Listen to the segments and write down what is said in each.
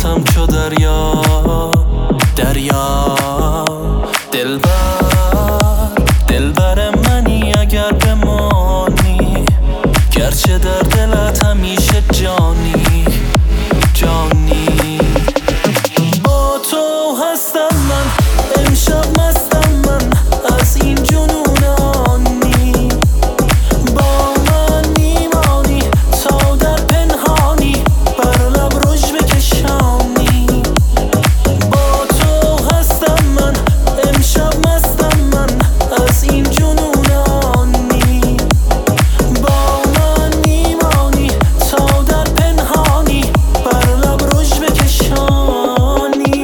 محبتم چو دریا دریا. دلبر منی اگر بمانی، گرچه در دلت همیشه جانی جانی. با تو هستم من، امشب مستم من از این جنونانی. با من میمانی تا در پنهانی بر لب رژ بکشانی. با تو هستم من، امشب مستم من از این جنونانی. با من میمانی تا در پنهانی بر لب رژ بکشانی.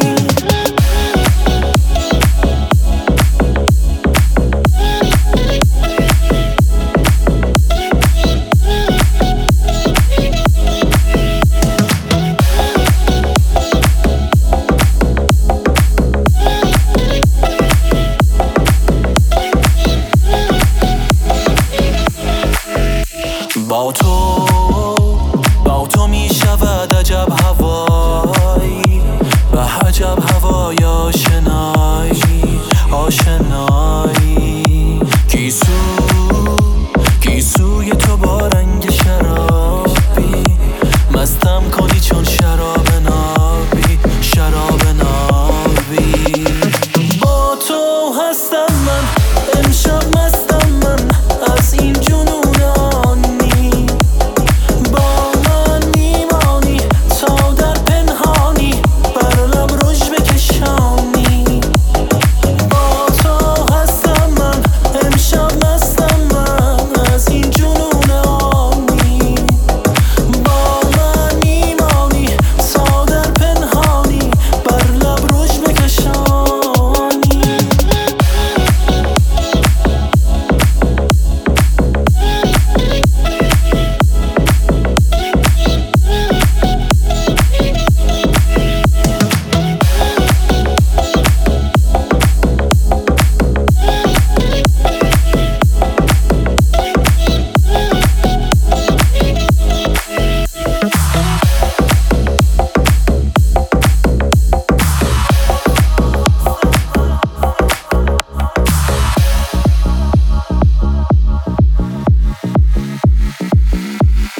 با تو می شود عجب هوایی، به عجب هوای آشنایی. گیسوی تو با رنگ شرابی، مستم کنی چون